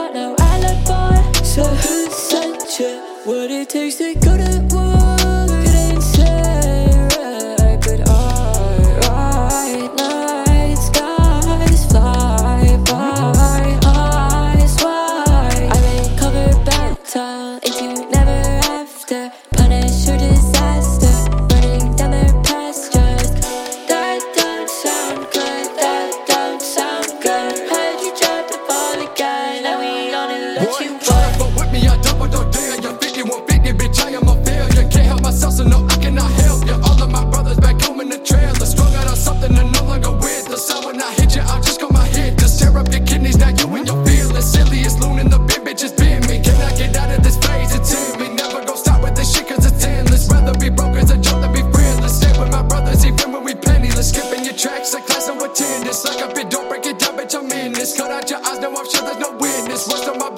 got no alibi. So who sent you? What it takes to go to war? Couldn't say right, but alright. Night skies fly by, eyes wide. I may cover battle into never after. Punish your disaster, burning down their pastures. That don't sound good, that don't sound good. Heard you tried to fall again, now we gonna let you Try but with me, I double don't dare. You're 5150, bitch, I am a failure. Can't help myself, so no, I cannot help you. All of my brothers back home in the trailer, strung out on something and no longer with the sound. When I hit you, I'll just got my head to tear up your kidneys. Now you and your feelings, silliest loon in the big bitches been me. Can I get out of this phase? It's in me. Never gon' stop with this shit, cause it's endless. Rather be broke as a joke than be friendless. Stay with my brothers, even when we penniless. Skipping your tracks, like class no attendance. Like a bit, don't break it down, bitch, I'm in this. Cut out your eyes, now I'm sure there's no witness. Rust on my